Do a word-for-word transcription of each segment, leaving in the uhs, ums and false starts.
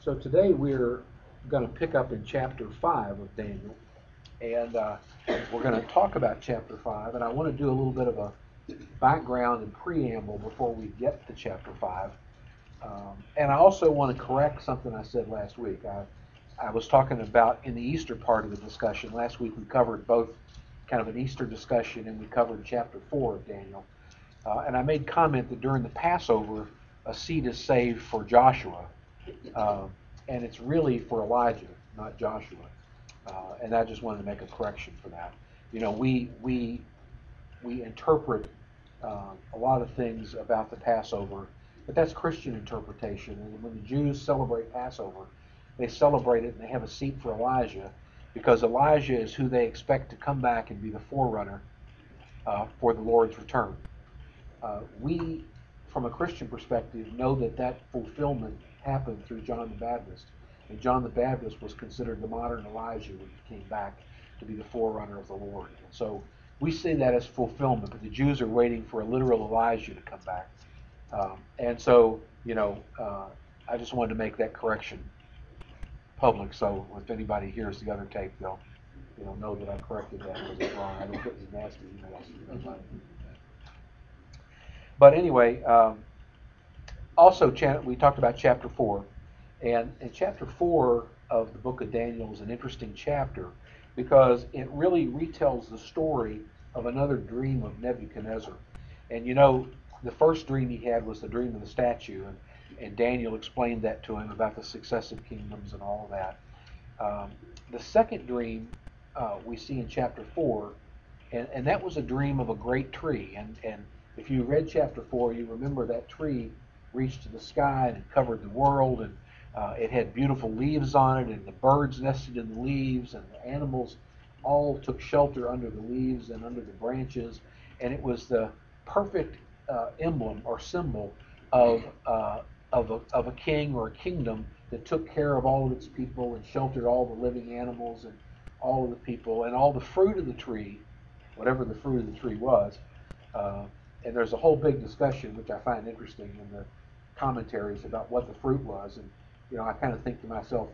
So today we're going to pick up in chapter five of Daniel, and uh, we're going to talk about chapter five. And I want to do a little bit of a background and preamble before we get to chapter five. Um, and I also want to correct something I said last week. I, I was talking about in the Easter part of the discussion. Last week we covered both kind of an Easter discussion, and we covered chapter four of Daniel. Uh, and I made comment that during the Passover, a seed is saved for Joshua. Uh, and it's really for Elijah, not Joshua. Uh, and I just wanted to make a correction for that. You know, we we we interpret uh, a lot of things about the Passover, but that's Christian interpretation. And when the Jews celebrate Passover, they celebrate it and they have a seat for Elijah, because Elijah is who they expect to come back and be the forerunner uh, for the Lord's return. Uh, we, from a Christian perspective, know that that fulfillment happened through John the Baptist. And John the Baptist was considered the modern Elijah when he came back to be the forerunner of the Lord. And so we see that as fulfillment, but the Jews are waiting for a literal Elijah to come back. Um, and so, you know, uh, I just wanted to make that correction public, so if anybody hears the other tape, they'll, you know, know that I corrected that because it's wrong. I don't get these nasty emails. But anyway, um, also we talked about chapter four, and, and chapter four of the book of Daniel is an interesting chapter because it really retells the story of another dream of Nebuchadnezzar. And you know, the first dream he had was the dream of the statue, and, and Daniel explained that to him about the successive kingdoms and all of that. Um, the second dream uh, we see in chapter four, and, and that was a dream of a great tree. And, and if you read chapter four, you remember that tree reached to the sky and it covered the world, and uh, it had beautiful leaves on it, and the birds nested in the leaves, and the animals all took shelter under the leaves and under the branches, and it was the perfect uh, emblem or symbol of uh, of a, of a king or a kingdom that took care of all of its people and sheltered all the living animals and all of the people, and all the fruit of the tree, whatever the fruit of the tree was. Uh, and there's a whole big discussion, which I find interesting in the commentaries, about what the fruit was. And, you know, I kind of think to myself,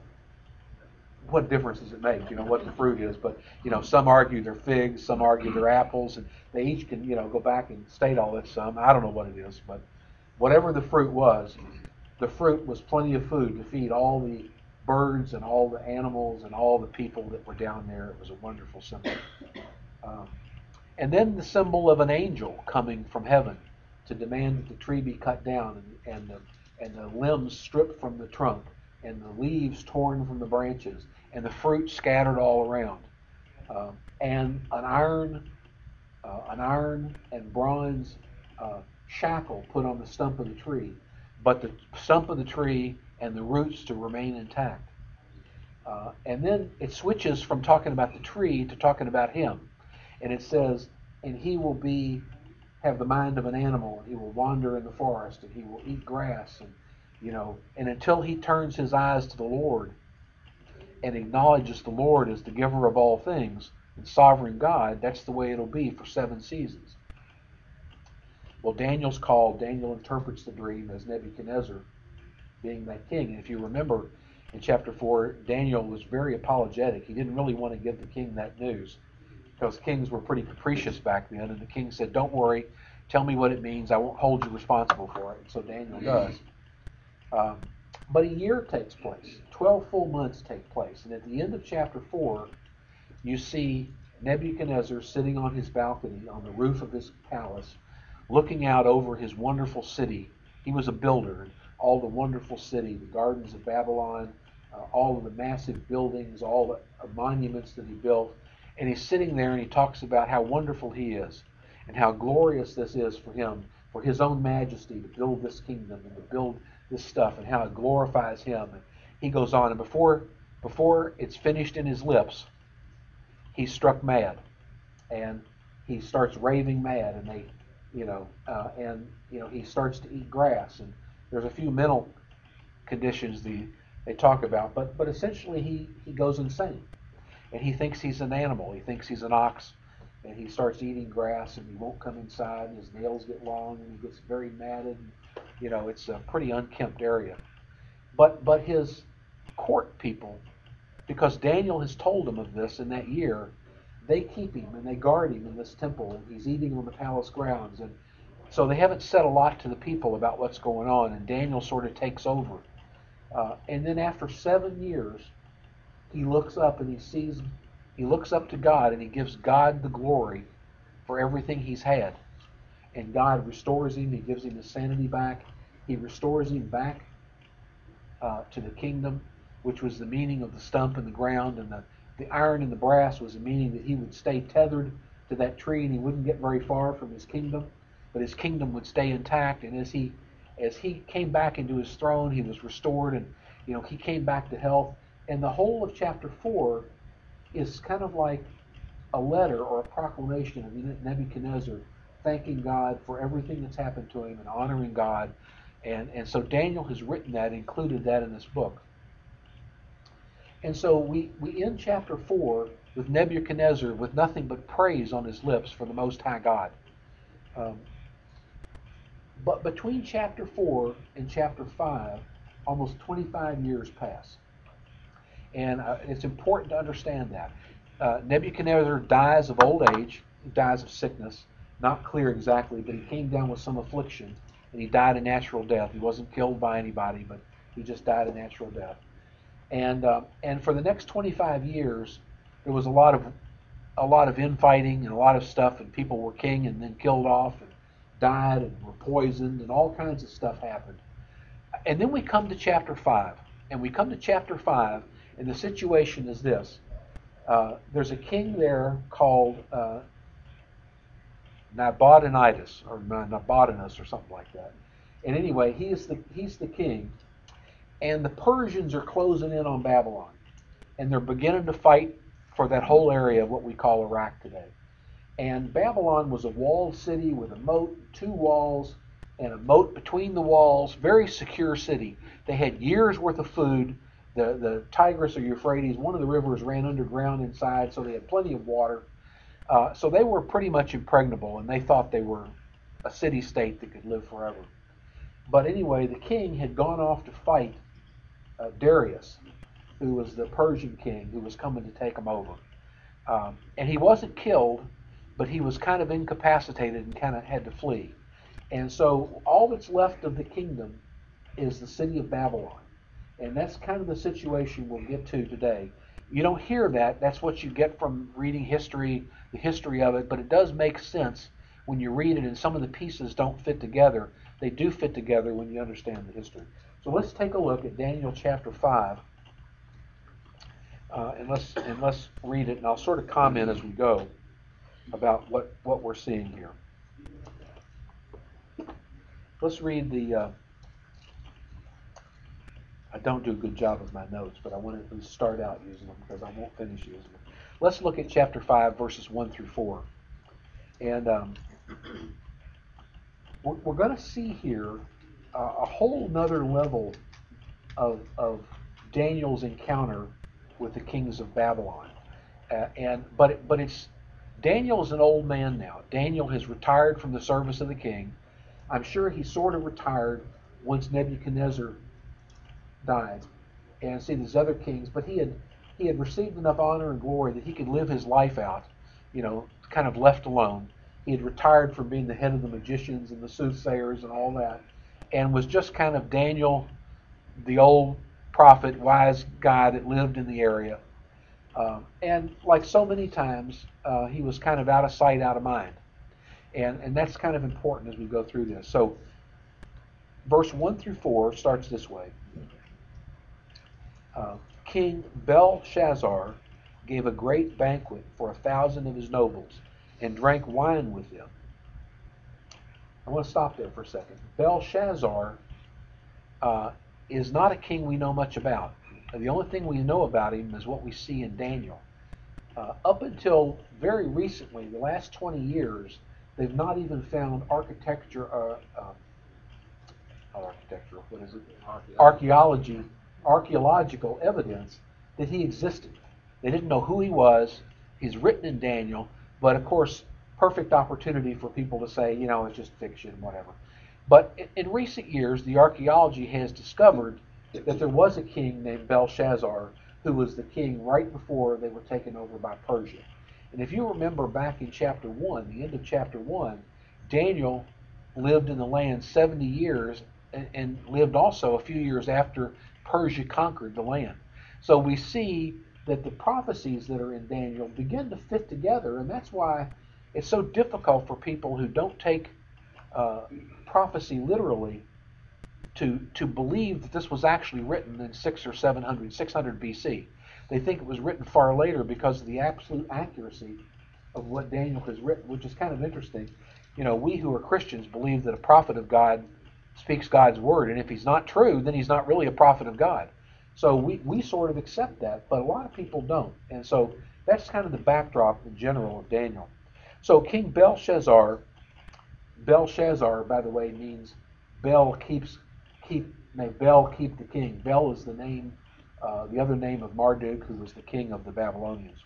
what difference does it make, you know, what the fruit is? But, you know, some argue they're figs, some argue they're apples, and they each can, you know, go back and state all that some. I don't know what it is, but whatever the fruit was, the fruit was plenty of food to feed all the birds and all the animals and all the people that were down there. It was a wonderful symbol. Um, and then the symbol of an angel coming from heaven to demand that the tree be cut down, and, and, the, and the limbs stripped from the trunk, and the leaves torn from the branches, and the fruit scattered all around. Um, and an iron, uh, an iron and bronze uh, shackle put on the stump of the tree, but the stump of the tree and the roots to remain intact. Uh, and then it switches from talking about the tree to talking about him. And it says, and he will be, have the mind of an animal, and he will wander in the forest, and he will eat grass, and, you know, and until he turns his eyes to the Lord and acknowledges the Lord as the giver of all things and sovereign God, that's the way it'll be for seven seasons. Well, Daniel's called, Daniel interprets the dream as Nebuchadnezzar being that king. And if you remember in chapter four, Daniel was very apologetic. He didn't really want to give the king that news, because kings were pretty capricious back then, and the king said, don't worry, tell me what it means, I won't hold you responsible for it. And so Daniel does. Um, but a year takes place. Twelve full months take place. And at the end of chapter four, you see Nebuchadnezzar sitting on his balcony on the roof of his palace, looking out over his wonderful city. He was a builder, and all the wonderful city, the gardens of Babylon, uh, all of the massive buildings, all the uh, monuments that he built. And he's sitting there and he talks about how wonderful he is and how glorious this is for him, for his own majesty to build this kingdom and to build this stuff, and how it glorifies him. And he goes on, and before before it's finished in his lips, he's struck mad, and he starts raving mad, and they, you know, uh, and you know he starts to eat grass, and there's a few mental conditions the, they talk about, but but essentially he he goes insane. And he thinks he's an animal. He thinks he's an ox. And he starts eating grass, and he won't come inside. And his nails get long, and he gets very matted. And, you know, it's a pretty unkempt area. But but his court people, because Daniel has told them of this in that year. They keep him and they guard him in this temple. He's eating on the palace grounds. And so they haven't said a lot to the people about what's going on, and Daniel sort of takes over. Uh, and then after seven years, he looks up and he sees, he looks up to God and he gives God the glory for everything he's had. And God restores him. He gives him his sanity back. He restores him back uh, to the kingdom, which was the meaning of the stump and the ground, and the, the iron and the brass was the meaning that he would stay tethered to that tree and he wouldn't get very far from his kingdom, but his kingdom would stay intact. And as he as he came back into his throne, he was restored, and you know he came back to health. And the whole of chapter four is kind of like a letter or a proclamation of Nebuchadnezzar thanking God for everything that's happened to him and honoring God. And, and so Daniel has written that, included that in this book. And so we, we end chapter four with Nebuchadnezzar with nothing but praise on his lips for the Most High God. Um, but between chapter four and chapter five, almost twenty-five years pass. And uh, it's important to understand that. Uh, Nebuchadnezzar dies of old age, he dies of sickness, not clear exactly, but he came down with some affliction, and he died a natural death. He wasn't killed by anybody, but he just died a natural death. And uh, and for the next twenty-five years, there was a lot of a lot of infighting and a lot of stuff, and people were king and then killed off and died and were poisoned, and all kinds of stuff happened. And then we come to chapter five, and we come to chapter five, and the situation is this. Uh, there's a king there called uh, Nabonidus, or Nabonidus, or something like that. And anyway, he's the he's the king, and the Persians are closing in on Babylon, and they're beginning to fight for that whole area of what we call Iraq today. And Babylon was a walled city with a moat, two walls, and a moat between the walls. Very secure city. They had years worth of food. The the Tigris or Euphrates, one of the rivers, ran underground inside, so they had plenty of water. Uh, so they were pretty much impregnable, and they thought they were a city-state that could live forever. But anyway, the king had gone off to fight uh, Darius, who was the Persian king who was coming to take him over. Um, and he wasn't killed, but he was kind of incapacitated and kind of had to flee. And so all that's left of the kingdom is the city of Babylon. And that's kind of the situation we'll get to today. You don't hear that. That's what you get from reading history, the history of it, but it does make sense when you read it, and some of the pieces don't fit together. They do fit together when you understand the history. So let's take a look at Daniel chapter five, uh, and let's and let's read it, and I'll sort of comment as we go about what, what we're seeing here. Let's read the... Uh, I don't do a good job of my notes, but I want to start out using them because I won't finish using them. Let's look at chapter five, verses one through four. And um, we're, we're going to see here uh, a whole nother level of, of Daniel's encounter with the kings of Babylon. Uh, and but it, but it's Daniel's an old man now. Daniel has retired from the service of the king. I'm sure he sort of retired once Nebuchadnezzar died, and see these other kings, but he had he had received enough honor and glory that he could live his life out, you know, kind of left alone. He had retired from being the head of the magicians and the soothsayers and all that, and was just kind of Daniel, the old prophet, wise guy that lived in the area. Um, and like so many times, uh, he was kind of out of sight, out of mind. And, and that's kind of important as we go through this. So verse one through four starts this way. Uh, King Belshazzar gave a great banquet for a thousand of his nobles and drank wine with them. I want to stop there for a second. Belshazzar uh, is not a king we know much about. The only thing we know about him is what we see in Daniel. Uh, up until very recently, the last twenty years, they've not even found architecture, uh, uh, not architecture, what is it? Archaeology, archaeological evidence that he existed. They didn't know who he was. He's written in Daniel, but of course, perfect opportunity for people to say, you know, it's just fiction, whatever. But in, in recent years, the archaeology has discovered that there was a king named Belshazzar who was the king right before they were taken over by Persia. And if you remember back in chapter one, the end of chapter one, Daniel lived in the land seventy years and, and lived also a few years after Persia conquered the land. So we see that the prophecies that are in Daniel begin to fit together, and that's why it's so difficult for people who don't take uh, prophecy literally to to believe that this was actually written in six or seven hundred, six hundred B C. They think it was written far later because of the absolute accuracy of what Daniel has written, which is kind of interesting. You know, we who are Christians believe that a prophet of God speaks God's word, and if he's not true, then he's not really a prophet of God. So we, we sort of accept that, but a lot of people don't. And so that's kind of the backdrop in general of Daniel. So King Belshazzar, Belshazzar, by the way, means Bel keeps keep may Bel keep the king. Bel is the name, uh, the other name of Marduk, who was the king of the Babylonians.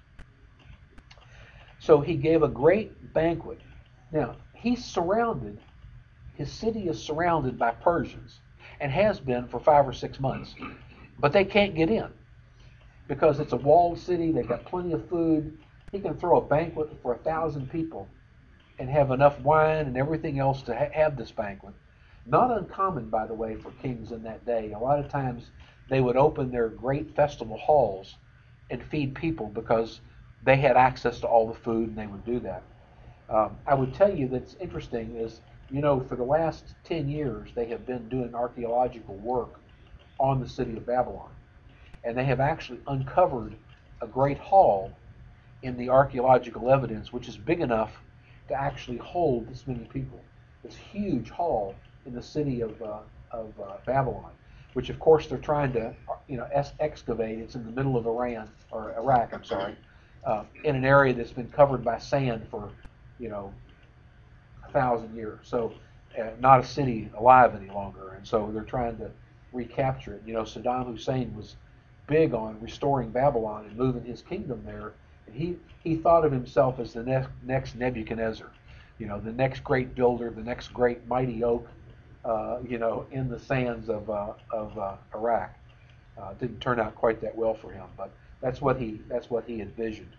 So he gave a great banquet. Now he's surrounded. His city is surrounded by Persians, and has been for five or six months. But they can't get in because it's a walled city. They've got plenty of food. He can throw a banquet for a thousand people and have enough wine and everything else to ha- have this banquet. Not uncommon, by the way, for kings in that day. A lot of times they would open their great festival halls and feed people because they had access to all the food, and they would do that. Um, I would tell you that's interesting is, you know, for the last ten years, they have been doing archaeological work on the city of Babylon. And they have actually uncovered a great hall in the archaeological evidence, which is big enough to actually hold this many people. This huge hall in the city of, uh, of uh, Babylon, which of course they're trying to, you know, es- excavate. It's in the middle of Iran, or Iraq, I'm sorry, uh, in an area that's been covered by sand for, you know, a thousand years. So uh, not a city alive any longer. And so they're trying to recapture it. You know, Saddam Hussein was big on restoring Babylon and moving his kingdom there. And he, he thought of himself as the next, next Nebuchadnezzar, you know, the next great builder, the next great mighty oak, uh, you know, in the sands of, uh, of uh, Iraq. Uh, didn't turn out quite that well for him, but that's what he, that's what he envisioned.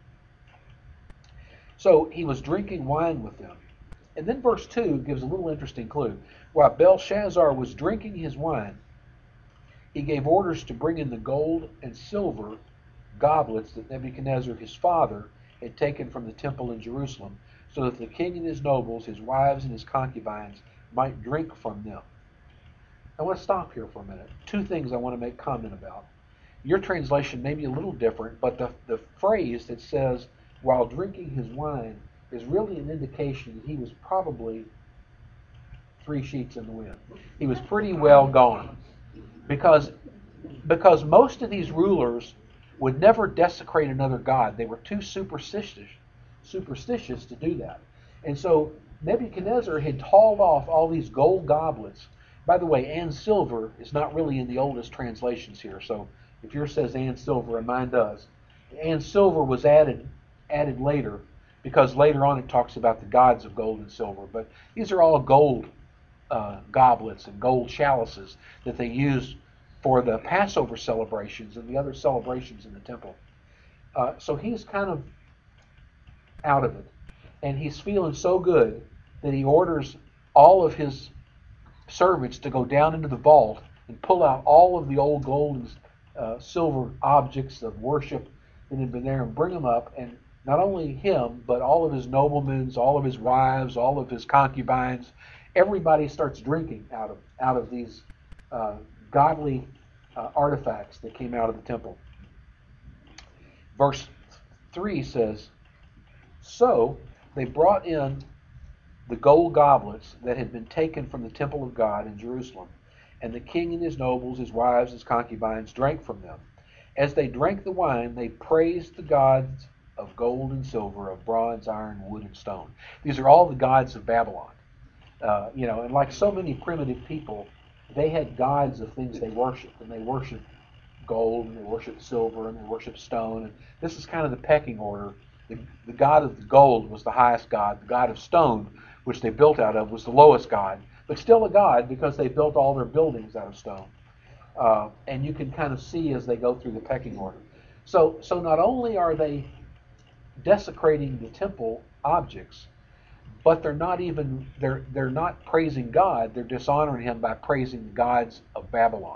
So he was drinking wine with them. And then verse two gives a little interesting clue. While Belshazzar was drinking his wine, he gave orders to bring in the gold and silver goblets that Nebuchadnezzar, his father, had taken from the temple in Jerusalem, so that the king and his nobles, his wives and his concubines, might drink from them. I want to stop here for a minute. Two things I want to make comment about. Your translation may be a little different, but the, the phrase that says, while drinking his wine, is really an indication that he was probably three sheets in the wind. He was pretty well gone. Because, because most of these rulers would never desecrate another god. They were too superstitious, superstitious to do that. And so Nebuchadnezzar had hauled off all these gold goblets. By the way, and silver is not really in the oldest translations here. So if yours says and silver and mine does, and silver was added added later, because later on it talks about the gods of gold and silver. But these are all gold uh, goblets and gold chalices that they used for the Passover celebrations and the other celebrations in the temple. Uh, so he's kind of out of it. And he's feeling so good that he orders all of his servants to go down into the vault and pull out all of the old gold and uh, silver objects of worship that had been there and bring them up. And not only him, but all of his noblemen, all of his wives, all of his concubines, everybody starts drinking out of out of these uh, godly uh, artifacts that came out of the temple. Verse three says, so they brought in the gold goblets that had been taken from the temple of God in Jerusalem, and the king and his nobles, his wives, his concubines drank from them. As they drank the wine, they praised the gods of gold and silver, of bronze, iron, wood, and stone. These are all the gods of Babylon. Uh, you know, and like so many primitive people, they had gods of things they worshipped, and they worshipped gold, and they worshipped silver, and they worshipped stone. And this is kind of the pecking order. The, the god of the gold was the highest god. The god of stone, which they built out of, was the lowest god, but still a god because they built all their buildings out of stone. Uh, and you can kind of see as they go through the pecking order. So, so not only are they desecrating the temple objects, but they're not even they're they're not praising God. They're dishonoring Him by praising the gods of Babylon.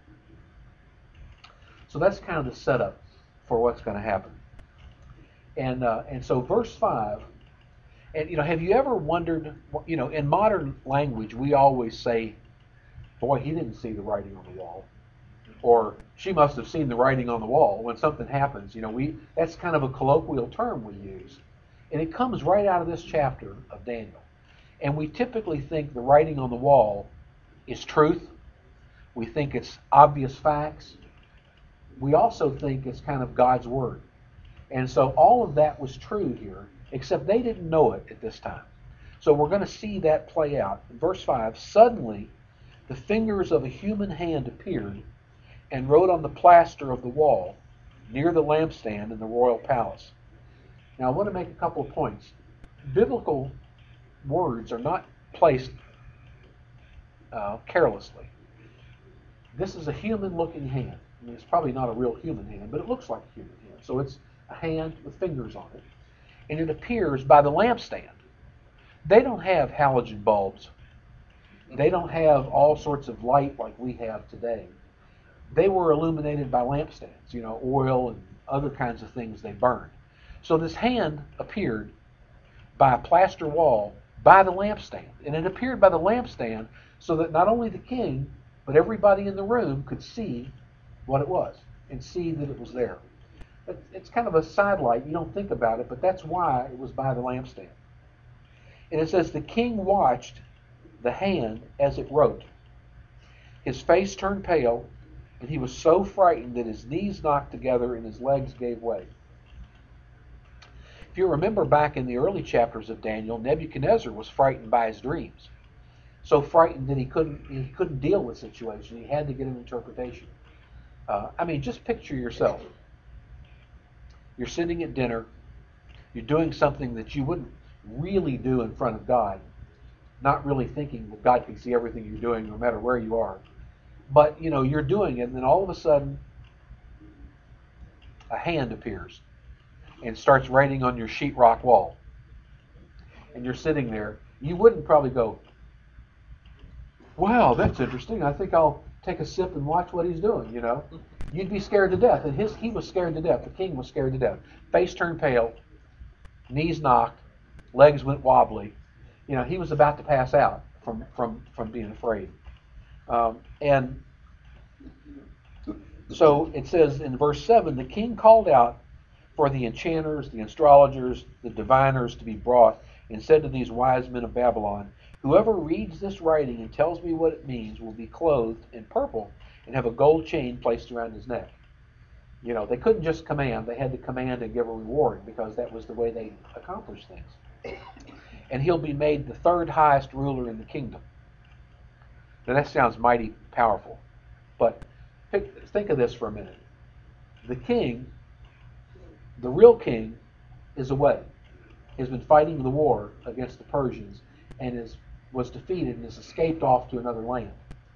So that's kind of the setup for what's going to happen. And uh, and so verse five. And you know, have you ever wondered? You know, in modern language, we always say, "Boy, he didn't see the writing on the wall," or "She must have seen the writing on the wall." When something happens, you know, we that's kind of a colloquial term we use, and it comes right out of this chapter of Daniel. And we typically think the writing on the wall is truth. We think it's obvious facts. We also think it's kind of God's word. And so all of that was true here, except they didn't know it at this time. So we're going to see that play out. In verse five, suddenly the fingers of a human hand appeared and wrote on the plaster of the wall near the lampstand in the royal palace. Now I want to make a couple of points. Biblical words are not placed uh, carelessly. This is a human-looking hand. I mean, it's probably not a real human hand, but it looks like a human hand. So it's a hand with fingers on it. And it appears by the lampstand. They don't have halogen bulbs. They don't have all sorts of light like we have today. They were illuminated by lampstands, you know, oil and other kinds of things they burned. So this hand appeared by a plaster wall by the lampstand. And it appeared by the lampstand so that not only the king, but everybody in the room could see what it was and see that it was there. It's kind of a sidelight. You don't think about it, but that's why it was by the lampstand. And it says, the king watched the hand as it wrote. His face turned pale, and he was so frightened that his knees knocked together and his legs gave way. If you remember back in the early chapters of Daniel, Nebuchadnezzar was frightened by his dreams. So frightened that he couldn't he couldn't deal with the situation. He had to get an interpretation. Uh, I mean, just picture yourself. You're sitting at dinner. You're doing something that you wouldn't really do in front of God, not really thinking that God can see everything you're doing no matter where you are. But, you know, you're doing it, and then all of a sudden, a hand appears and starts writing on your sheetrock wall. And you're sitting there. You wouldn't probably go, wow, that's interesting. I think I'll take a sip and watch what he's doing, you know. You'd be scared to death. And his, he was scared to death. The king was scared to death. Face turned pale, knees knocked, legs went wobbly. You know, he was about to pass out from, from, from being afraid. Um, and so it says in verse seven, the king called out for the enchanters, the astrologers, the diviners to be brought, and said to these wise men of Babylon, whoever reads this writing and tells me what it means will be clothed in purple and have a gold chain placed around his neck. You know, they couldn't just command. They had to command and give a reward because that was the way they accomplished things. And he'll be made the third highest ruler in the kingdom. Now that sounds mighty powerful. But think of this for a minute. The king, the real king, is away. He's been fighting the war against the Persians and is, was defeated and has escaped off to another land.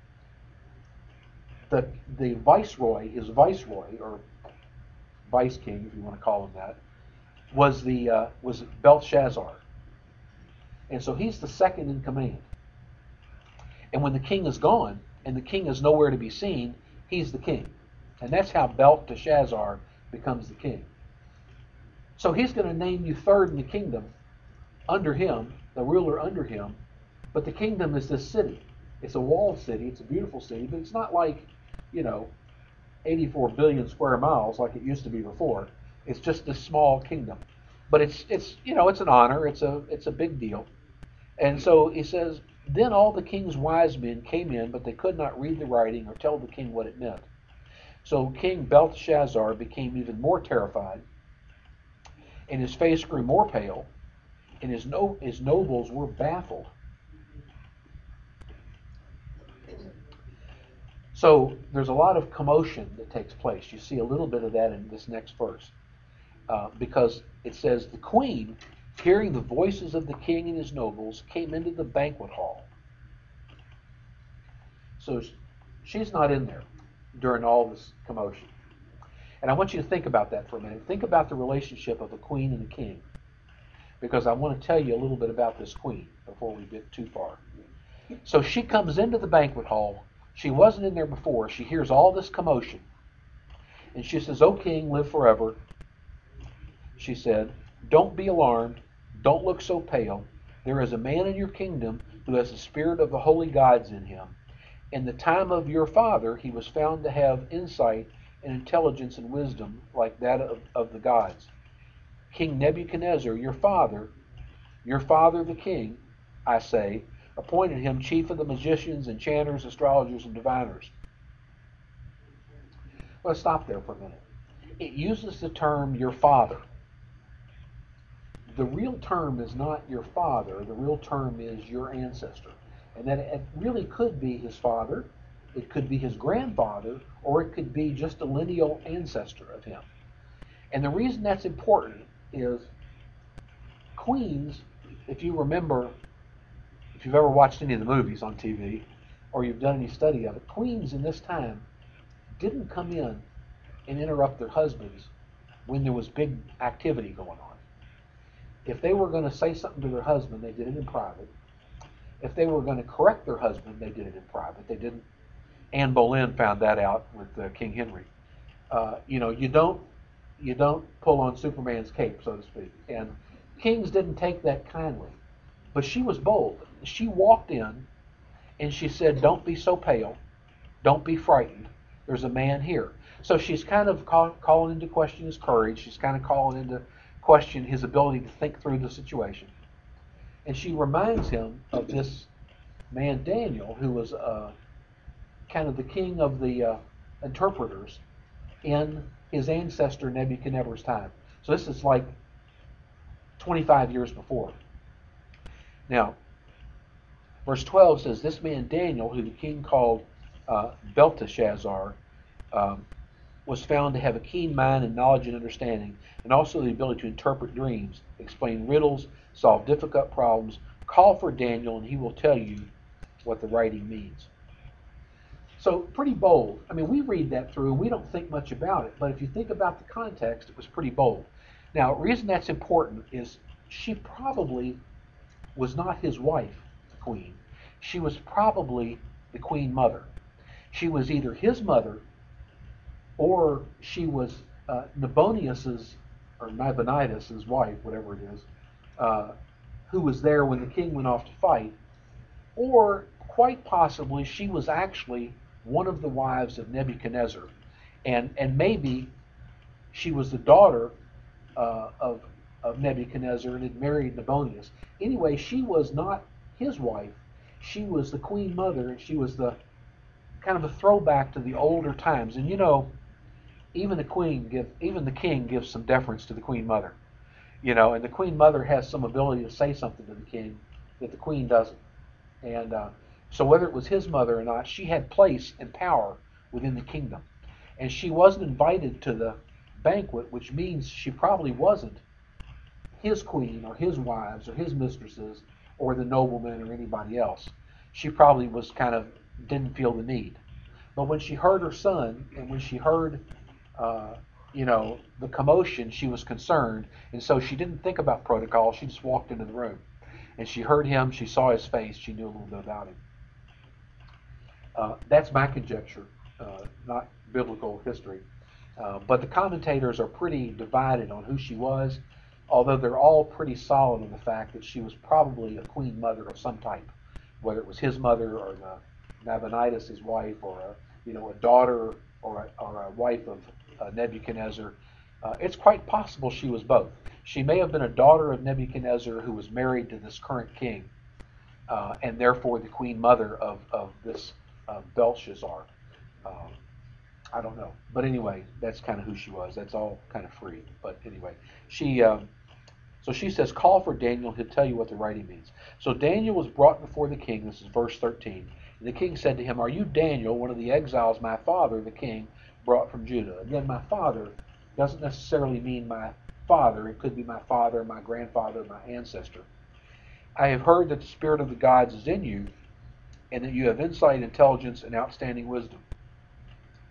The, the viceroy, his viceroy, or vice king, if you want to call him that, was the uh, was Belshazzar. And so he's the second in command. And when the king is gone, and the king is nowhere to be seen, he's the king. And that's how Belteshazzar becomes the king. So he's going to name you third in the kingdom under him, the ruler under him. But the kingdom is this city. It's a walled city. It's a beautiful city, but it's not like, you know, eighty-four billion square miles like it used to be before. It's just this small kingdom. But it's it's you know, it's an honor. It's a it's a big deal. And so he says, then all the king's wise men came in, but they could not read the writing or tell the king what it meant. So King Belteshazzar became even more terrified, and his face grew more pale, and his no his nobles were baffled. So there's a lot of commotion that takes place. You see a little bit of that in this next verse. Uh, because it says, the queen, hearing the voices of the king and his nobles, came into the banquet hall. So she's not in there. during all this commotion. And I want you to think about that for a minute. Think about the relationship of the queen and the king, because I want to tell you a little bit about this queen before we get too far. So she comes into the banquet hall. She wasn't in there before. She hears all this commotion. And she says, "O king, live forever." She said, "Don't be alarmed. Don't look so pale. There is a man in your kingdom who has the spirit of the holy gods in him. In the time of your father, he was found to have insight and intelligence and wisdom like that of, of the gods. King Nebuchadnezzar, your father, your father the king, I say, appointed him chief of the magicians, enchanters, astrologers, and diviners." Let's stop there for a minute. It uses the term your father. The real term is not your father. The real term is your ancestor. And that it really could be his father, it could be his grandfather, or it could be just a lineal ancestor of him. And the reason that's important is queens, if you remember, if you've ever watched any of the movies on T V, or you've done any study of it, queens in this time didn't come in and interrupt their husbands when there was big activity going on. If they were going to say something to their husband, they did it in private. If they were going to correct their husband, they did it in private. They didn't. Anne Boleyn found that out with uh, King Henry. Uh, you know, you don't you don't pull on Superman's cape, so to speak. And kings didn't take that kindly. But she was bold. She walked in and she said, "Don't be so pale. Don't be frightened. There's a man here." So she's kind of call, calling into question his courage. She's kind of calling into question his ability to think through the situation. And she reminds him of this man Daniel, who was uh, kind of the king of the uh, interpreters in his ancestor Nebuchadnezzar's time. So this is like twenty-five years before. Now, verse twelve says, "This man Daniel, who the king called uh, Belteshazzar, um, was found to have a keen mind and knowledge and understanding, and also the ability to interpret dreams, explain riddles, solve difficult problems. Call for Daniel, and he will tell you what the writing means." So pretty bold. I mean, we read that through and we don't think much about it, but if you think about the context, it was pretty bold. Now, the reason that's important is she probably was not his wife, the queen. She was probably the queen mother. She was either his mother or she was uh, Nabonidus's, or Nabonidus's wife, whatever it is, uh, who was there when the king went off to fight, or quite possibly she was actually one of the wives of Nebuchadnezzar, and and maybe she was the daughter uh, of of Nebuchadnezzar and had married Nabonidus. Anyway, she was not his wife. She was the queen mother, and she was the kind of a throwback to the older times. And you know, even the queen give, even the king gives some deference to the queen mother. You know, and the queen mother has some ability to say something to the king that the queen doesn't. And uh, so whether it was his mother or not, she had place and power within the kingdom. And she wasn't invited to the banquet, which means she probably wasn't his queen or his wives or his mistresses or the noblemen or anybody else. She probably was kind of, didn't feel the need. But when she heard her son, and when she heard, uh, you know, the commotion, she was concerned. And so she didn't think about protocol. She just walked into the room. And she heard him, she saw his face, she knew a little bit about him. Uh, that's my conjecture, uh, not biblical history. Uh, but the commentators are pretty divided on who she was, although they're all pretty solid on the fact that she was probably a queen mother of some type, whether it was his mother or the Nabonidus, his wife, or a, you know, a daughter or a, or a wife of uh, Nebuchadnezzar. Uh, it's quite possible she was both. She may have been a daughter of Nebuchadnezzar who was married to this current king, uh, and therefore the queen mother of, of this uh, Belshazzar. Um, I don't know. But anyway, that's kind of who she was. That's all kind of free. But anyway, she um, so she says, "Call for Daniel, he'll tell you what the writing means." So Daniel was brought before the king. This is verse thirteen. And the king said to him, "Are you Daniel, one of the exiles my father, the king, brought from Judah?" Again, my father doesn't necessarily mean my father. It could be my father, my grandfather, my ancestor. "I have heard that the spirit of the gods is in you, and that you have insight, intelligence, and outstanding wisdom.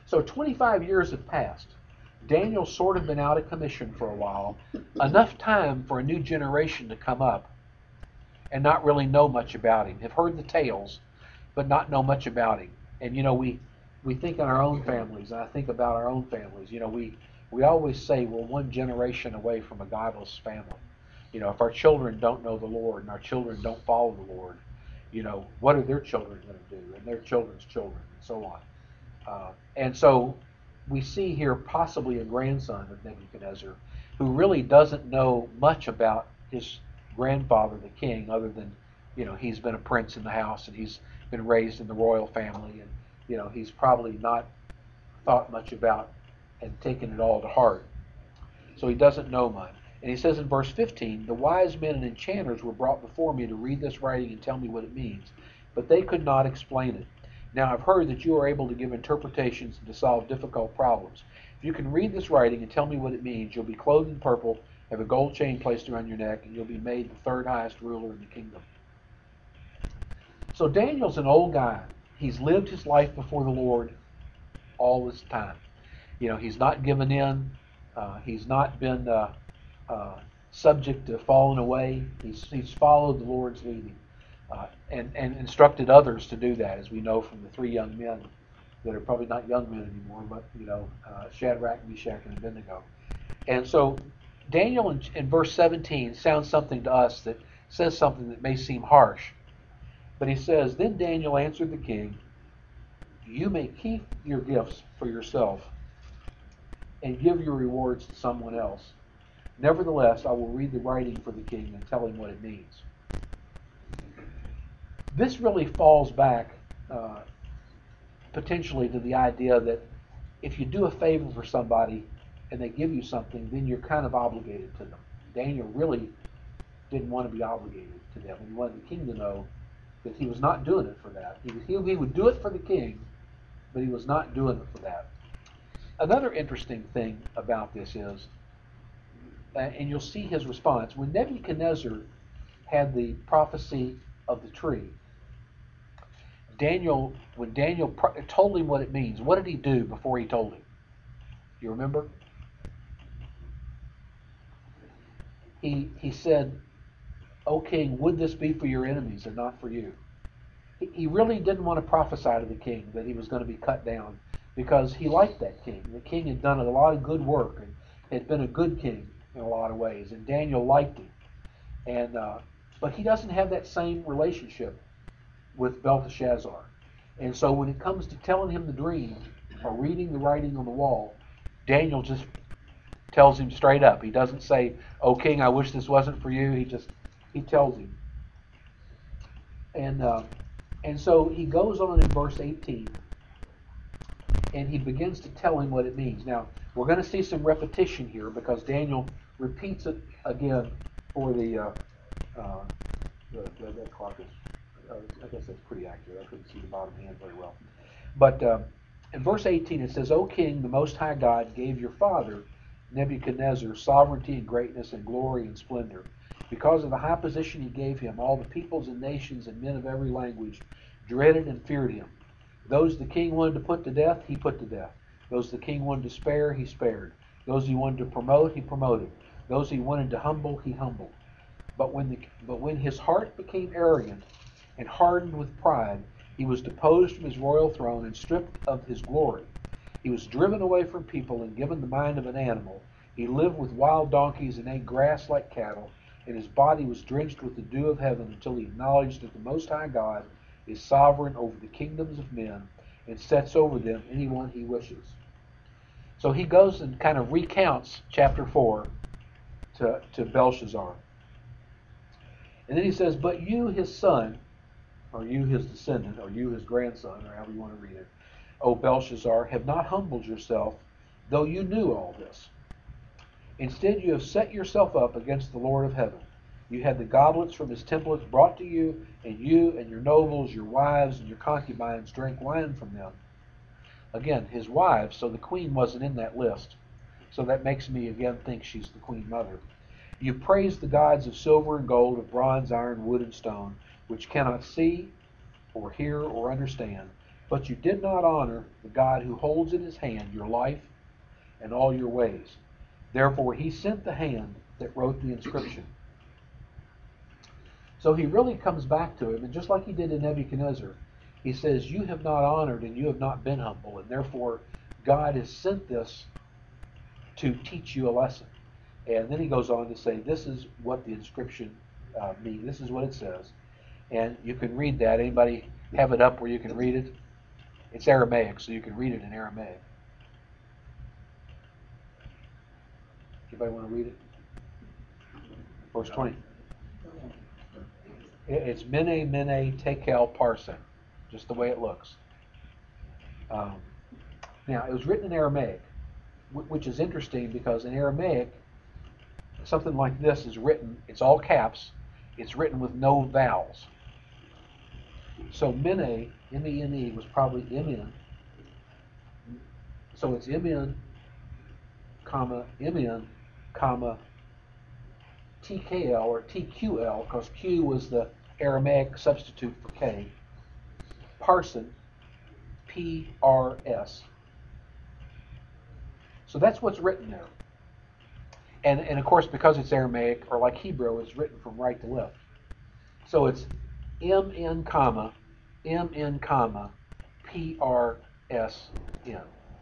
So twenty-five years have passed. Daniel's sort of been out of commission for a while, enough time for a new generation to come up and not really know much about him. Have heard the tales, but not know much about him. And you know, we we think in our own families, and I think about our own families. You know, we we always say we're one generation away from a godless family. You know, if our children don't know the Lord and our children don't follow the Lord, you know, what are their children going to do, and their children's children, and so on. Uh, and so we see here possibly a grandson of Nebuchadnezzar who really doesn't know much about his grandfather, the king, other than, you know, he's been a prince in the house and he's been raised in the royal family, and, you know, he's probably not thought much about and taken it all to heart. So he doesn't know much. And he says in verse fifteen, the wise men and enchanters were brought before me to read this writing and tell me what it means, but they could not explain it. Now I've heard that you are able to give interpretations and to solve difficult problems. If you can read this writing and tell me what it means, you'll be clothed in purple, have a gold chain placed around your neck, and you'll be made the third highest ruler in the kingdom. So Daniel's an old guy. He's lived his life before the Lord all this time. You know, he's not given in. Uh, he's not been uh, uh, subject to falling away. He's, he's followed the Lord's leading. Uh, and, and instructed others to do that, as we know from the three young men that are probably not young men anymore, but, you know, uh, Shadrach, Meshach, and Abednego. And so Daniel in, in verse seventeen sounds something to us that says something that may seem harsh. But he says, then Daniel answered the king, you may keep your gifts for yourself and give your rewards to someone else. Nevertheless, I will read the writing for the king and tell him what it means. This really falls back uh, potentially to the idea that if you do a favor for somebody and they give you something, then you're kind of obligated to them. Daniel really didn't want to be obligated to them. He wanted the king to know that he was not doing it for that. He, he, he would do it for the king, but he was not doing it for that. Another interesting thing about this is, uh, and you'll see his response, when Nebuchadnezzar had the prophecy of the tree, Daniel, when Daniel pro- told him what it means, what did he do before he told him? You remember? He he said, O king, would this be for your enemies and not for you? He, he really didn't want to prophesy to the king that he was going to be cut down, because he liked that king. The king had done a lot of good work and had been a good king in a lot of ways, and Daniel liked him. And uh, but he doesn't have that same relationship with Belteshazzar. And so when it comes to telling him the dream or reading the writing on the wall, Daniel just tells him straight up. He doesn't say, "Oh king, I wish this wasn't for you." He just he tells him. And uh, and so he goes on in verse eighteen, and he begins to tell him what it means. Now we're going to see some repetition here because Daniel repeats it again for the uh, uh, the, the that clock is. Uh, I guess that's pretty accurate. I couldn't see the bottom hand very well. But uh, in verse eighteen it says, O king, the Most High God gave your father, Nebuchadnezzar, sovereignty and greatness and glory and splendor. Because of the high position he gave him, all the peoples and nations and men of every language dreaded and feared him. Those the king wanted to put to death, he put to death. Those the king wanted to spare, he spared. Those he wanted to promote, he promoted. Those he wanted to humble, he humbled. But when, the, but when his heart became arrogant, and hardened with pride, he was deposed from his royal throne and stripped of his glory. He was driven away from people and given the mind of an animal. He lived with wild donkeys and ate grass like cattle, and his body was drenched with the dew of heaven until he acknowledged that the Most High God is sovereign over the kingdoms of men and sets over them anyone he wishes. So he goes and kind of recounts chapter four to, to Belshazzar. And then he says, but you, his son, or you his descendant, or you his grandson, or however you want to read it, O Belshazzar, have not humbled yourself, though you knew all this. Instead, you have set yourself up against the Lord of heaven. You had the goblets from his templets brought to you, and you and your nobles, your wives, and your concubines drank wine from them. Again, his wives, so the queen wasn't in that list. So that makes me again think she's the queen mother. You praised the gods of silver and gold, of bronze, iron, wood, and stone, which cannot see or hear or understand, But you did not honor the God who holds in his hand your life and all your ways. Therefore he sent the hand that wrote the inscription. So he really comes back to him, and just like he did in Nebuchadnezzar, he says, you have not honored and you have not been humble, and therefore God has sent this to teach you a lesson. And then he goes on to say, this is what the inscription uh, means. This is what it says. And you can read that. Anybody have it up where you can read it? It's Aramaic, so you can read it in Aramaic. Anybody want to read it? Verse twenty. It's Mene, Mene, Tekel, Parsin, just the way it looks. Um, now, it was written in Aramaic, which is interesting because in Aramaic, something like this is written, it's all caps, it's written with no vowels. So Mene, M E N E, was probably M N. So it's M N, comma, M N, comma, T K L or T Q L, because Q was the Aramaic substitute for K. Parsin, P R S. So that's what's written there. And, and of course, because it's Aramaic, or like Hebrew, it's written from right to left. So it's M N, comma, M N, comma, P R S N.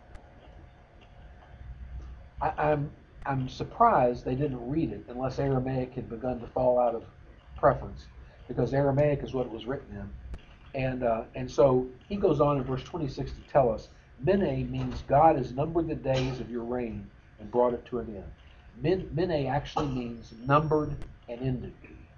I, I'm I'm surprised they didn't read it unless Aramaic had begun to fall out of preference, because Aramaic is what it was written in. And uh, and so he goes on in verse twenty-six to tell us, Mene means God has numbered the days of your reign and brought it to an end. Min, Mene actually means numbered and ending.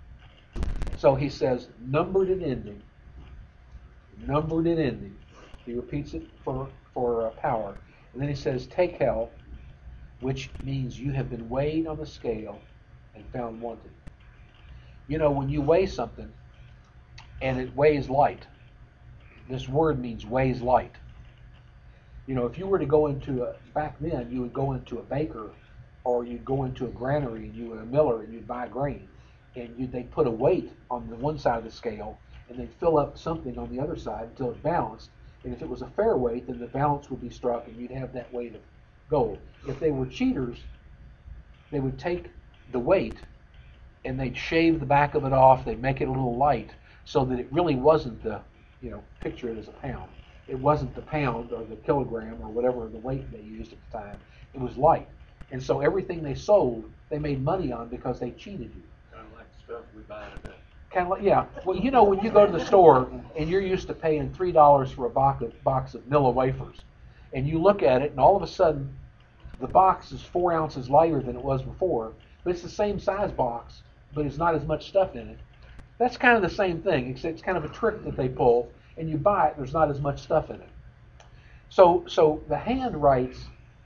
So he says numbered and ending, numbered and ending. He repeats it for, for uh, power. And then he says Tekel, which means you have been weighed on the scale and found wanting. You know, when you weigh something and it weighs light, this word means weighs light. You know, if you were to go into a, back then, you would go into a baker or you'd go into a granary and you were a miller and you'd buy grain. And you'd, they'd put a weight on the one side of the scale and they'd fill up something on the other side until it balanced. And if it was a fair weight, then the balance would be struck and you'd have that weight of gold. If they were cheaters, they would take the weight and they'd shave the back of it off. They'd make it a little light so that it really wasn't the, you know, picture it as a pound. It wasn't the pound or the kilogram or whatever the weight they used at the time. It was light. And so everything they sold, they made money on because they cheated you. Kind of like the stuff we buy today. Kind of like, yeah. Well, you know, when you go to the store and you're used to paying three dollars for a box of, box of Nilla wafers, and you look at it and all of a sudden the box is four ounces lighter than it was before, but it's the same size box, but it's not as much stuff in it. That's kind of the same thing, except it's kind of a trick that they pull, and you buy it, there's not as much stuff in it. So so the hand writes,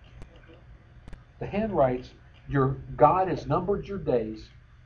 the hand writes, your God has numbered your days,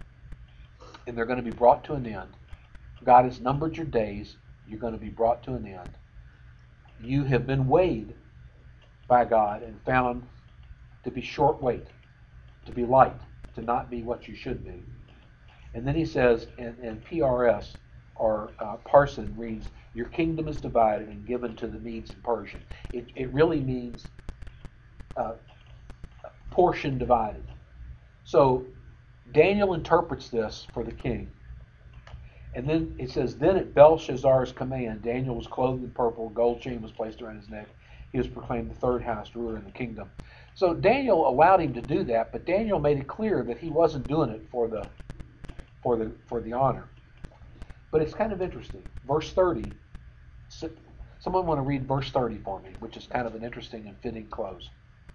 and they're going to be brought to an end. God has numbered your days, you're going to be brought to an end. You have been weighed by God and found to be short weight, to be light, to not be what you should be. And then he says, and, and P R S, or uh, Parsin, reads, your kingdom is divided and given to the Medes and Persian. It, it really means uh, portion divided. So Daniel interprets this for the king. And then it says, then at Belshazzar's command, Daniel was clothed in purple, a gold chain was placed around his neck. He was proclaimed the third highest ruler in the kingdom. So Daniel allowed him to do that, but Daniel made it clear that he wasn't doing it for the for the for the honor. But it's kind of interesting. Verse thirty. Someone want to read verse thirty for me, which is kind of an interesting and fitting close.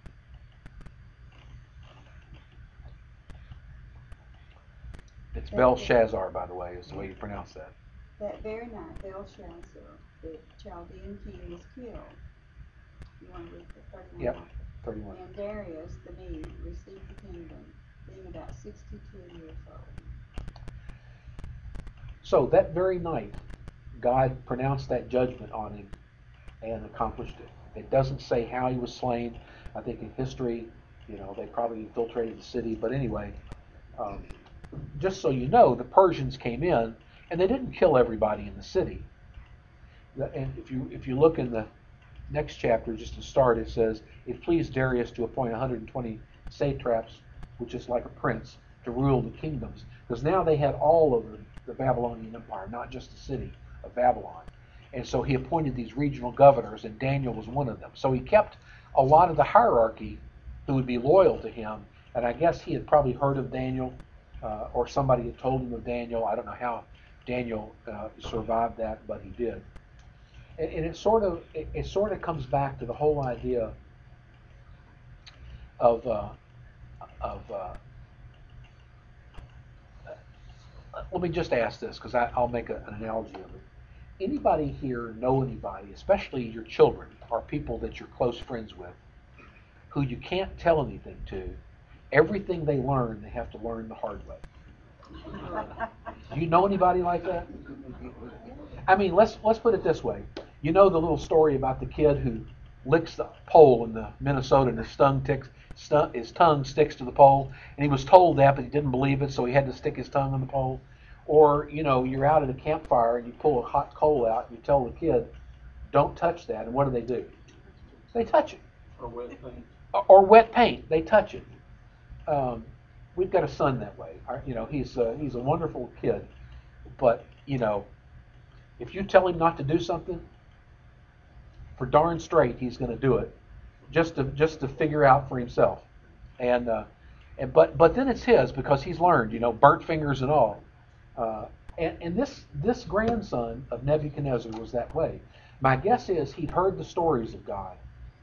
It's Belshazzar, by the way, is the way you pronounce that. That very night, Belshazzar, the Chaldean king, was killed. You want to read the thirty-one? Yep, thirty-one. And Darius the Mede received the kingdom, being about sixty-two years old. So that very night, God pronounced that judgment on him and accomplished it. It doesn't say how he was slain. I think in history, you know, they probably infiltrated the city. But anyway, um, just so you know, the Persians came in and they didn't kill everybody in the city. The- And if you if you look in the next chapter, just to start, it says, "It pleased Darius to appoint one hundred twenty satraps, which is like a prince, to rule the kingdoms." Because now they had all of the, the Babylonian Empire, not just the city of Babylon. And so he appointed these regional governors, and Daniel was one of them. So he kept a lot of the hierarchy who would be loyal to him. And I guess he had probably heard of Daniel, uh, or somebody had told him of Daniel. I don't know how Daniel uh, survived that, but he did. And, and it sort of it, it sort of comes back to the whole idea of uh, of uh, let me just ask this, because I'll make a, an analogy of it. Anybody here know anybody, especially your children or people that you're close friends with, who you can't tell anything to? Everything they learn, they have to learn the hard way. Do you know anybody like that? I mean, let's let's put it this way. You know the little story about the kid who licks the pole in the Minnesota, and his tongue ticks, stu- his tongue sticks to the pole, and he was told that, but he didn't believe it, so he had to stick his tongue on the pole. Or, you know, you're out at a campfire and you pull a hot coal out and you tell the kid, "Don't touch that," and what do they do? They touch it. Or wet paint. Or, or wet paint, they touch it. Um, we've got a son that way. Our, you know, he's uh, he's a wonderful kid, but you know, if you tell him not to do something, for darn straight he's going to do it, just to just to figure out for himself. And uh, and but but then it's his because he's learned, you know, burnt fingers and all. Uh, and and this this grandson of Nebuchadnezzar was that way. My guess is he'd heard the stories of God.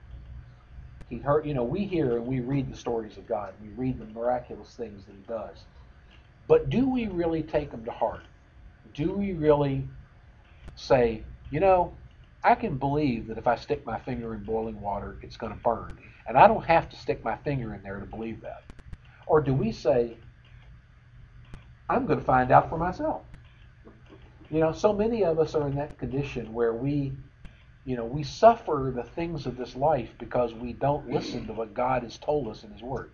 He'd heard, you know, we hear and we read the stories of God. We read the miraculous things that he does. But do we really take them to heart? Do we really say, you know, I can believe that if I stick my finger in boiling water, it's going to burn. And I don't have to stick my finger in there to believe that. Or do we say, I'm going to find out for myself? You know, so many of us are in that condition where we, you know, we suffer the things of this life because we don't listen to what God has told us in His Word.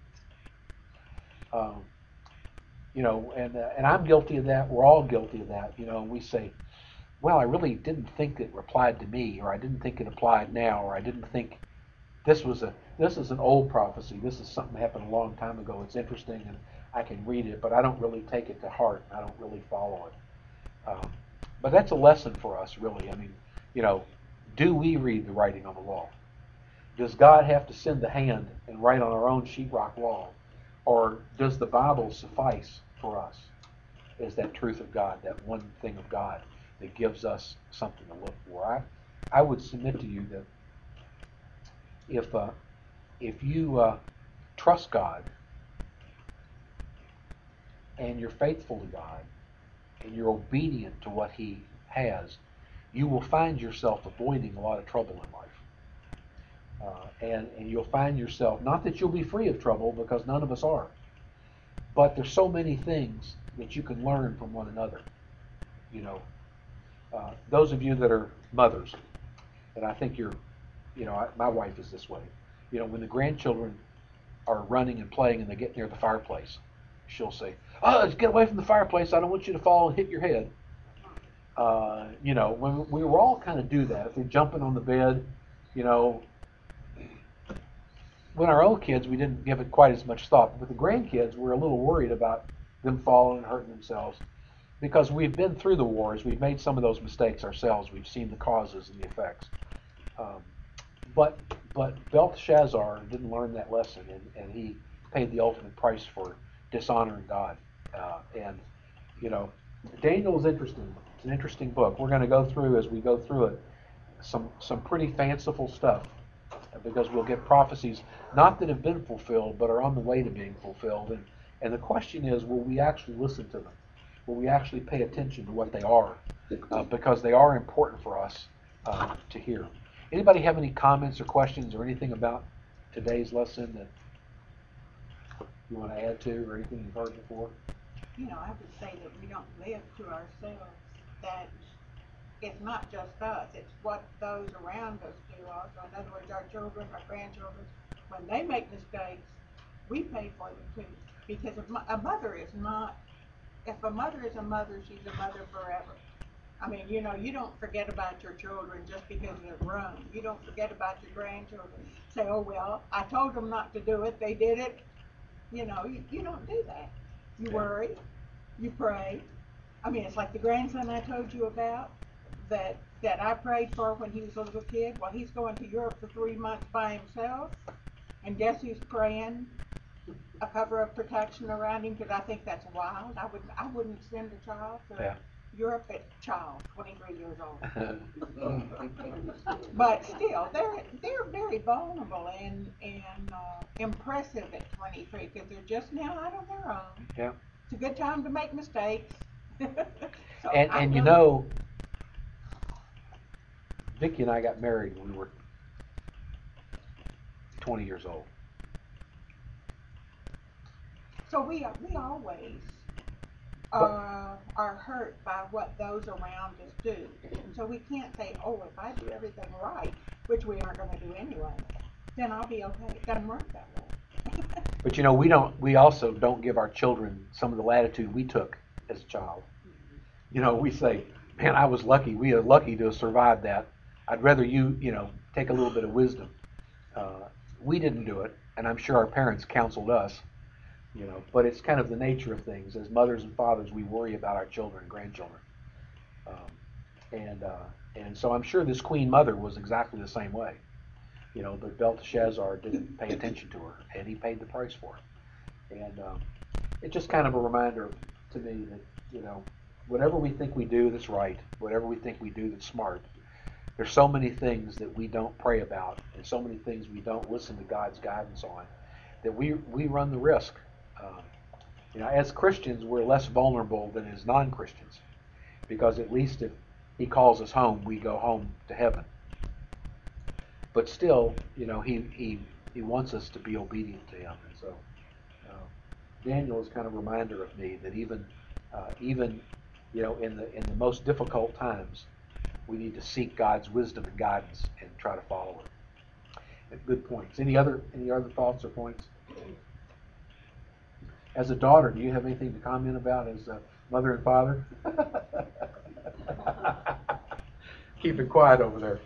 Um, you know, and uh, and I'm guilty of that. We're all guilty of that. You know, and we say, well, I really didn't think it applied to me, or I didn't think it applied now, or I didn't think this was a this is an old prophecy. This is something that happened a long time ago. It's interesting, and I can read it, but I don't really take it to heart. I don't really follow it. Um, but that's a lesson for us, really. I mean, you know, do we read the writing on the wall? Does God have to send the hand and write on our own sheetrock wall, or does the Bible suffice for us as that truth of God, that one thing of God that gives us something to look for? I, I would submit to you that if uh, if you uh, trust God and you're faithful to God and you're obedient to what He has, you will find yourself avoiding a lot of trouble in life. Uh, and, and you'll find yourself, not that you'll be free of trouble, because none of us are, but there's so many things that you can learn from one another. You know, uh, those of you that are mothers, and I think you're, you know, I, my wife is this way. You know, when the grandchildren are running and playing and they get near the fireplace, she'll say, "Oh, get away from the fireplace. I don't want you to fall and hit your head." Uh, you know, when we were all kind of do that. If they're jumping on the bed, you know, when our own kids, we didn't give it quite as much thought. But with the grandkids, we're a little worried about them falling and hurting themselves because we've been through the wars. We've made some of those mistakes ourselves. We've seen the causes and the effects. Um, but but Belshazzar didn't learn that lesson, and, and he paid the ultimate price for dishonoring God. Uh, and, you know, Daniel is interesting. It's an interesting book. We're going to go through, as we go through it, some some pretty fanciful stuff, because we'll get prophecies not that have been fulfilled, but are on the way to being fulfilled. And, and the question is, will we actually listen to them? Will we actually pay attention to what they are? Uh, because they are important for us uh, to hear. Anybody have any comments or questions or anything about today's lesson that you want to add to, or anything you've heard before? You know, I would say that we don't live to ourselves, that it's not just us, it's what those around us do also. In other words, our children, our grandchildren, when they make mistakes, we pay for them too. Because if a mother is not, if a mother is a mother, she's a mother forever. I mean, you know, you don't forget about your children just because they're grown. You don't forget about your grandchildren. Say, oh, well, I told them not to do it. They did it. You know, you, you don't do that. You Yeah. worry. You pray. I mean, it's like the grandson I told you about that, that I prayed for when he was a little kid. Well, he's going to Europe for three months by himself. And guess who's praying a cover of protection around him? Because I think that's wild. I wouldn't, I wouldn't send a child to Yeah. Europe at child, twenty-three years old. But still, they're they're very vulnerable and and uh, impressive at twenty-three because they're just now out on their own. Yeah. It's a good time to make mistakes. So And I and you know, Vicki and I got married when we were twenty years old. So we are, we always uh, are hurt by what those around us do, and so we can't say, oh, if I do everything right, which we aren't going to do anyway, then I'll be okay. It doesn't work that way. But you know, we don't. We also don't give our children some of the latitude we took as a child. You know, we say, "Man, I was lucky. We are lucky to have survived that. I'd rather you, you know, take a little bit of wisdom." Uh, we didn't do it, and I'm sure our parents counseled us. You know, but it's kind of the nature of things. As mothers and fathers, we worry about our children and grandchildren, um, and uh, and so I'm sure this Queen Mother was exactly the same way. You know, but Belteshazzar didn't pay attention to her, and he paid the price for it. And um, it's just kind of a reminder to me that, you know, whatever we think we do that's right, whatever we think we do that's smart, there's so many things that we don't pray about, and so many things we don't listen to God's guidance on, that we we run the risk. Um, you know, as Christians, we're less vulnerable than as non-Christians, because at least if He calls us home, we go home to heaven. But still, you know, he, he, he wants us to be obedient to Him. And so uh, Daniel is kind of a reminder of me that even, uh, even you know, in the in the most difficult times, we need to seek God's wisdom and guidance and try to follow it. And good points. Any other any other thoughts or points? As a daughter, do you have anything to comment about as a mother and father? Keep it quiet over there.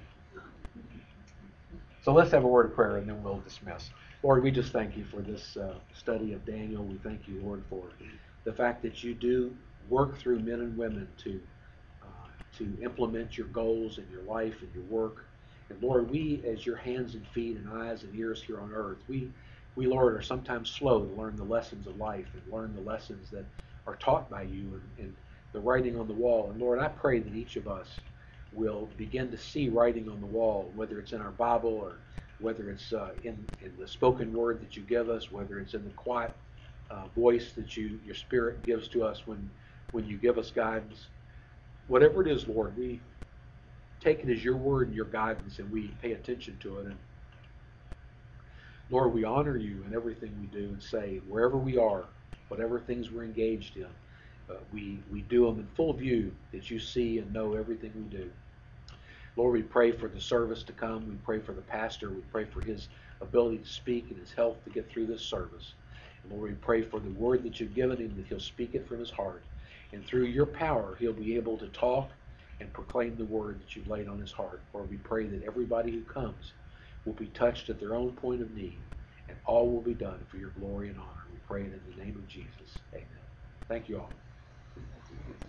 So let's have a word of prayer and then we'll dismiss. Lord, we just thank You for this uh, study of Daniel. We thank You, Lord, for the fact that You do work through men and women to uh, to implement Your goals in your life and your work. And Lord, we as Your hands and feet and eyes and ears here on earth, we, we Lord, are sometimes slow to learn the lessons of life and learn the lessons that are taught by You and, and the writing on the wall. And Lord, I pray that each of us will begin to see writing on the wall, whether it's in our Bible or whether it's uh, in, in the spoken word that You give us, whether it's in the quiet uh, voice that you Your Spirit gives to us when, when You give us guidance. Whatever it is, Lord, we take it as Your word and Your guidance and we pay attention to it. And Lord, we honor You in everything we do and say, wherever we are, whatever things we're engaged in, Uh, we, we do them in full view that You see and know everything we do. Lord, we pray for the service to come. We pray for the pastor. We pray for his ability to speak and his health to get through this service. And Lord, we pray for the word that You've given him, that he'll speak it from his heart. And through Your power, he'll be able to talk and proclaim the word that You've laid on his heart. Lord, we pray that everybody who comes will be touched at their own point of need, and all will be done for Your glory and honor. We pray it in the name of Jesus. Amen. Thank you all.